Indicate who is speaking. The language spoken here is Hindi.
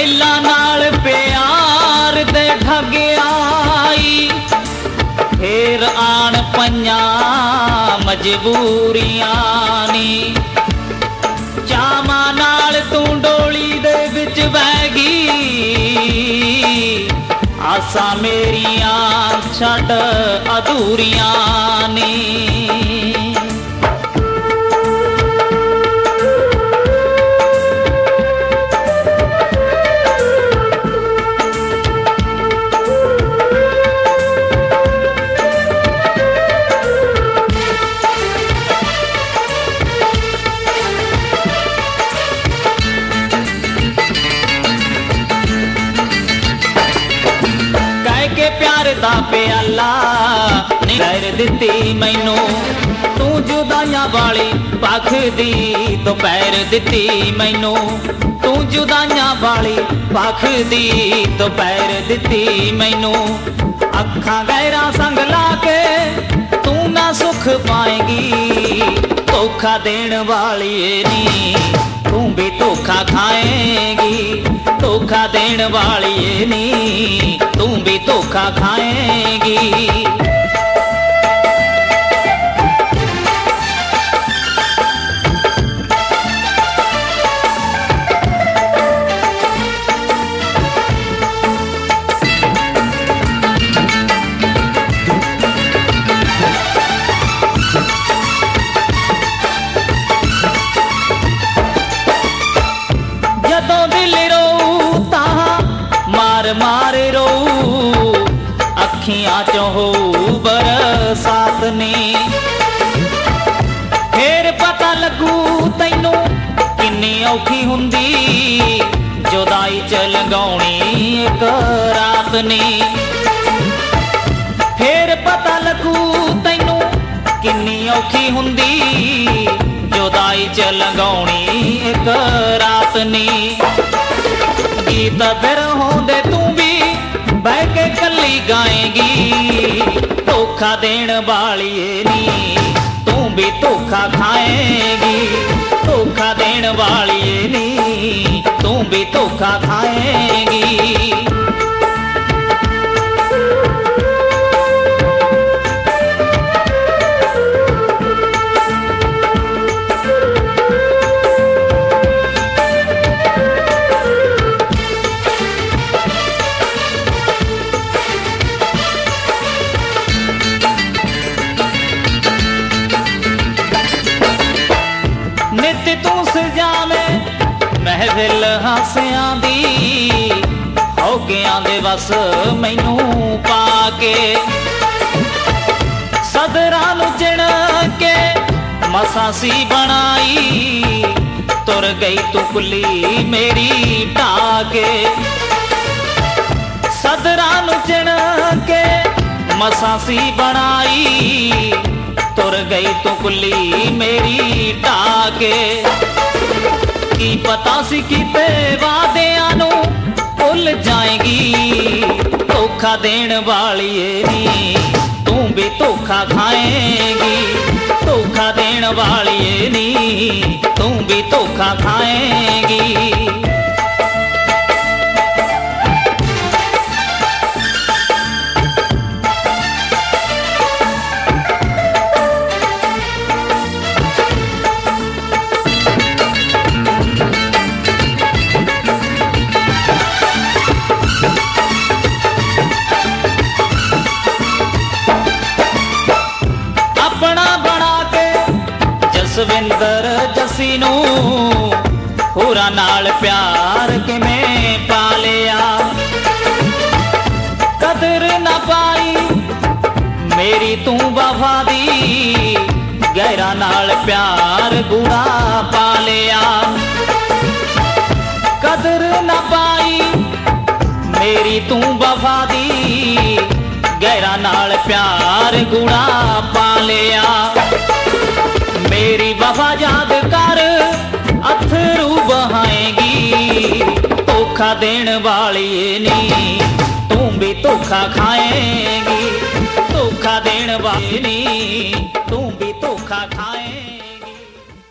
Speaker 1: दिलां नाल प्यार दे ठग आई, फेर आण पंजां मजबूरियां नी। चावां नाल तू डोली दे विच बह गई, आसां मेरियां छड्ड अधूरियां नी। प्यार दा प्याला गैर दिती मैनू, तू जुदाइयां वाली पख दी दोपहर दिती मैनू, तू जुदाइयां वाली पख दी दोपहर दिती मैनू। अखां गैरा संग ला के तू ना सुख पाएगी, धोखा देण वाली नी तू भी धोखा खाएगी, धोखा देण वाली नी तू भी धोखा खाएगी। जदों दिल रोऊ तां मार मार रोऊ, अखियां चों होऊ बरसात ने, फिर पता लगू तैनू किन्नी औखी हुंदी, जुदाई च लंघाउणी एक रात ने। फिर पता लगू तैनू किन्नी औखी हुंदी, जुदाई च लंघाउणी एक रात ने। गीत फिर होंदे तू भी बह के कली गाएगी, धोखा देण वाली नी तू भी धोखा खाएगी, धोखा देण वाली नी तू भी धोखा खाएगी। नित तू सजावे महफिल हासियां दी, होगियां दे बस मैनू पाके, सदरां नू चिण के मसासी बनाई, तुर गई तू कुली मेरी ढाके। सदरां नू चिण के मसासी बनाई, तुर गई तू कुली मेरी ढाके। की पता सी किते वादियां नू भुल जाएगी, धोखा देण वाली नी तू भी धोखा खाएगी, धोखा देण वाली नी तू भी धोखा खाएगी। जसविंदर जसी नू होरां नाल प्यार किवें पा लिया, कदर ना पाई मेरी तू वफा दी, गैरा नाल प्यार गूढ़ा पा लिया। कदर ना पाई मेरी तू वफा दी, गैरा नाल प्यार गूढ़ा पा लिया। मेरी वफा याद कर अथरू बहाएगी, धोखा देण वाली नी तू भी धोखा खाएगी, धोखा देण वाली नी तू भी धोखा खाएगी।